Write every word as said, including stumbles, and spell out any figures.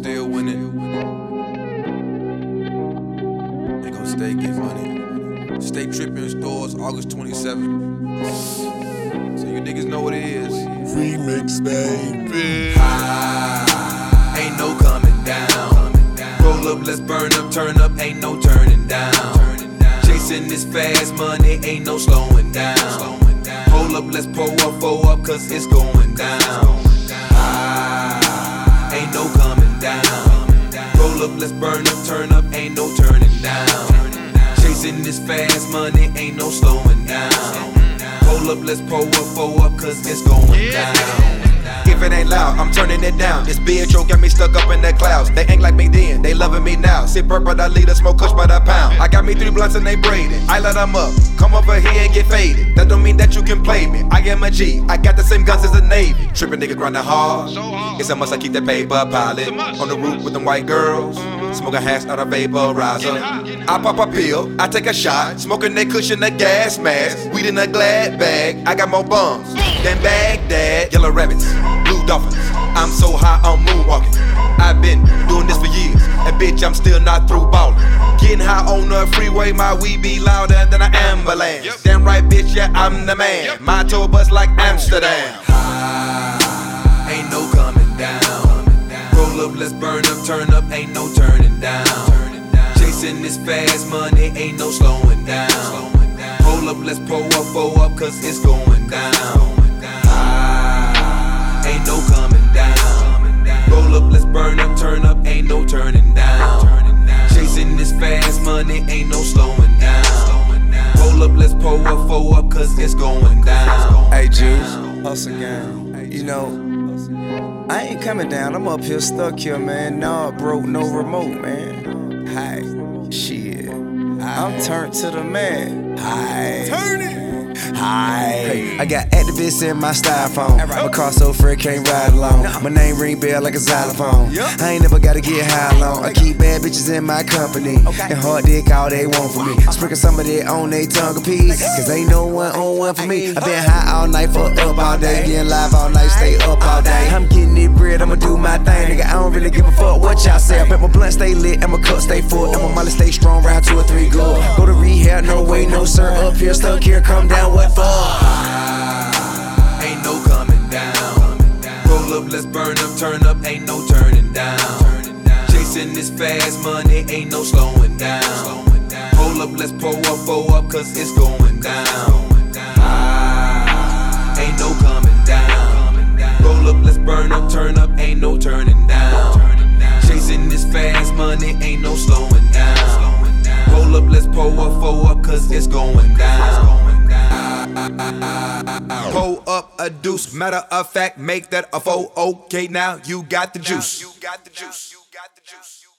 still winning. They gon' stay get money. Stay tripping stores August twenty-seventh. So you niggas know what it is. Remix, baby. Ah, ain't no coming down. Roll up, let's burn up, turn up, ain't no turning down. Chasing this fast money, ain't no slowing down. Hold up, let's pull up, pull up, cause it's going down. Ah, ain't no coming down. Roll up, let's burn up, turn up, ain't no turning down. Chasing this fast money, ain't no slowing down. Hold up, let's pull up, pull up, cause it's going down. If it ain't loud, I'm turning it down. This bitch got me stuck up in the clouds. They ain't like me then, they loving me now. Sip purple, I lead a smoke kush by the pound. I got me three blunts and they braided. I let them up, come over here and get faded. That don't mean that you can play me. I am a G, I got the same guns as the Navy. Trippin' nigga grinding hard. It's a must I keep that paper piling. On the roof with them white girls. Smoking hash out a vaporizer. I pop a pill, I take a shot. Smoking that cushion, a gas mask. Weed in a glad bag. I got more bums than Baghdad. Yellow rabbits, blue dolphins. I'm so high, I'm moonwalking. I've been doing this for years, and bitch, I'm still not through ballin'. Getting high on the freeway, my weed be louder than an ambulance. Yep. Damn right, bitch, yeah, I'm the man. Yep. My tour bus like Amsterdam. Ah, ain't no coming down. Roll up, let's burn up, turn up, ain't no turning down. Chasing this fast money, ain't no slowing down. Hold up, let's pull up, pull up, cause it's going down. Ah, ain't no coming down. Roll up, let's burn up, turn up, ain't no turning down. Chasing this fast money, ain't no slowing down. Roll up, let's pull up, pull up, cause it's going down. Hey, Juice, hustle gang. You know, I ain't coming down, I'm up here stuck here, man. Nah, broke, no remote, man. Hi, shit. I'm turned to the man. Hi. Turn it. Hi. Hey, I got activists in my styrofoam. My car so fresh, can't ride alone. My name ring bell like a xylophone. I ain't never gotta get high long. I keep bad bitches in my company. And hard dick all they want from me. Sprinkle some of that on they tongue a piece. Cause ain't no one on one for me. I been high all night, fuck up all day. Getting live all night, stay up all day. I'm getting it bread, I'ma do my thing. Nigga, I don't really give a fuck what y'all say. I bet my blunt stay lit, and my cup stay full. And my molly stay strong, round two or three good. Go to rehab, no way, no sir. Up here, stuck here, come down, what for? Ah, ain't no coming down. Roll up, let's burn up, turn up, ain't no turning down. Chasing this fast money, ain't no slowing down. Hold up, let's pull up, pull up, cause it's going down. Ah, ain't no coming down. Roll up, let's burn up, turn up, ain't no turning down. Chasing this fast money, ain't no slowing down. Roll up, let's pull up, pull up, cause it's going down. Pull up a deuce, matter of fact, make that a four. Okay, now you got the juice. You got the juice. You got the juice.